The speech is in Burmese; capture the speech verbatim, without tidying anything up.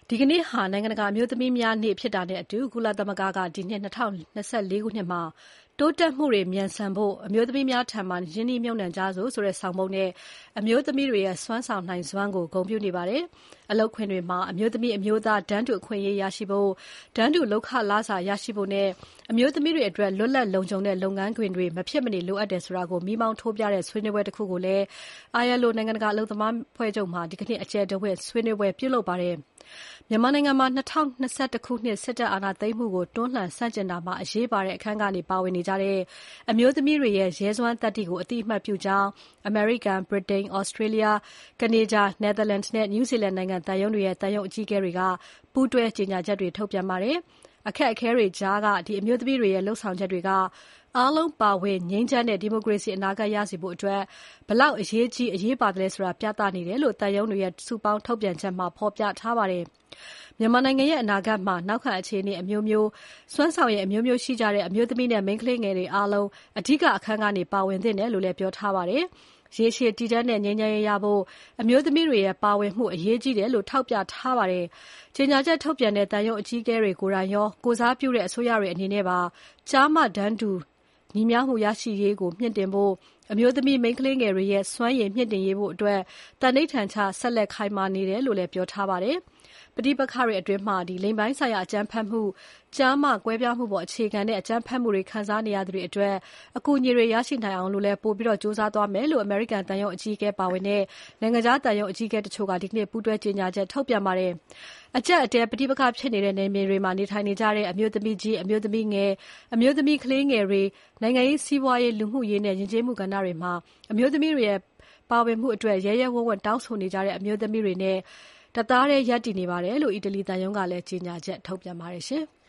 ဒီကနေ့ဟာနိုင်ငံတကာအမျိုးသမီးများနေ့ဖြစ်တာနဲ့အတူကုလသမဂ္ဂကဒီနှစ်၂၀၂၄ခုနှစ်မှာတိုးတက်မှုတွေမြန်ဆန်ဖို့အမျိုးသမီးများထံမှရင်းနှီးမြှုပ်နှံကြစို့ဆိုတဲ့ဆောင်ပုဒ်နဲ့အမျိုးသမီးတွေရဲ့စွမ်းဆောင်နိုင်စွမ်းကိုဂုဏ်ပြုနေပါတယ်။အလုပ်ခွင်တွေမှာအမျိုးသမီးအမျိုးသားတန်းတူအခွင့်အရေးရရှိဖို့တန်းတူလုပ်ခလစာရရှိဖို့နဲ့အမျိုးသမီးတွေအတွက်လွတ်လပ်လုံခြုံတဲ့လုပ်ငန်းခွင်တွေမဖြစ်မနေလိုအပ်တယ်ဆိုတာကိုမိမောင်းထိုးပြတဲ့ဆွေးနွေးပွဲတစ်ခုကိုလည်း I L O နိုင်ငံတကာအလုပ်သမားအဖွဲ့ချုပ်မှာဒီကနေ့အကျယ်တဝက်ဆွေးနွေးပွဲပြုလုပ်ပါတယ်။မြန်မာနိုင်ငံမှာ၂၀၂၁ခုနှစ်စစ်တပ်အာဏာသိမ်းမှုကိုတွန်းလှန်ဆန့်ကျင်တာမှာအရေးပါတဲ့အခန်းကနေပါဝင်နေကြတဲ့အမျိုးသမီးတွေရဲ့ရဲစွမ်းသတ္တိကိုအသိအမှတ်ပြုကြောင်းအမေရိကန်၊ဗြိတိန်၊ဩစတြေးလျ၊ကနေဒါ၊နယ်သာလန်နဲ့နယူးဇီလန်နိုင်ငံသံရုံးတွေရဲ့သံရုံးအကြီးအကဲတွေကပူးတွဲကြေညာချက်တွေထုတ်ပြန်ပါတယ်။အခက်အခဲတွေကြားကဒီအမျိုးသမီးတွေရဲ့လှုပ်ဆောင်ချက်တွေကအားလုံးပါဝင်ငြိမ်းချမ်းတဲ့ဒီမိုကရေစီအနာဂတ်ရစေဖို့အတွက်ဘလောက်အရေးကြီးအရေးပါတယ်ဆိုတာပြသနေတယ်လို့သံရုံးတွေရဲ့စုပေါင်းထုတ်ပြန်ချက်မှာဖော်ပြထားပါတယ်။မြန်မာနိုင်ငံရဲ့အနာဂတ်မှာနောက်ခံအခြေအနေအမျိုးမျိုးစွမ်းဆောင်ရည်အမျိုးမျိုးရှိကြတဲ့အမျိုးသမီးနဲ့မိန်းကလေးငယ်တွေအားလုံးအဓိကအခန်းကနေပါဝင်သင့်တယ်လို့လည်းပြောထားပါတယ်။ရေရှည်တည်တံ့တဲ့ငြိမ်းချမ်းရေးရဖို့အမျိုးသမီးတွေရဲ့ပါဝင်မှုအရေးကြီးတယ်လို့ထောက်ပြထားပါတယ်။ကြေညာချက်ထုတ်ပြန်တဲ့သံရုံးအကြီးအကဲတွေကိုယ်တိုင်ရောကိုစားပြုတဲ့အစိုးရတွေအနေနဲ့ပါကျားမတန်းတူညီမျှမှုရရှိရေးကိုမြင့်တင်ဖို့အမျိုးသမီးမိန်းကလေးငယ်တွေရဲ့စွမ်းရည်မြင့်တင်ရေးဖို့အတွက်တန်ဋိဌာန်ချဆက်လက်ခိုင်မာနေတယ်လို့လည်းပြောထားပါတယ်။ပဋိပက္ခတွေအတွင်းမှာဒီလိင်ပိုင်းဆိုင်ရာအကြမ်းဖက်မှုကျားမကွဲပြားမှုပေါ်အခြေခံတဲ့အကြမ်းဖက်မှုတွေခံစားနေရသူတွေအတွက်အကူအညီတွေရရှိနိုင်အောင်လို့လည်းပို့ပြီးတော့စ조사သွားမယ်လို့အမေရိကန်တန်ရုံးအကြီးအကဲပါဝင်တဲ့နိုင်ငံခြားတန်ရုံးအကြီးအကဲတချို့ကဒီကနေ့ပူးတွဲကြေညာချက်ထုတ်ပြန်ပါတယ်။အကြက်အတဲပဋိပက္ခဖြစ်နေတဲ့နယ်မြေတွေမှာနေထိုင်နေကြတဲ့အမျိုးသမီးကြီးအမျိုးသမီးငယ်အမျိုးသမီးကလေးငယ်တွေနိုင်ငံရေးစီးပွားရေးလူမှုရေးနဲ့ယဉ်ကျေးမှုကဏ္ဍတွေမှာအမျိုးသမီးတွေရဲ့ပါဝင်မှုအတွက်ရဲရဲဝံ့ဝံ့တောင်းဆိုနေကြတဲ့အမျိုးသမီးတွေနဲ့တသားတည်းရပ်တည်နေပါတယ်လို့အီတလီတန်ရုံးကလည်းကြေညာချက်ထုတ်ပြန်ပါတယ်ရှင်။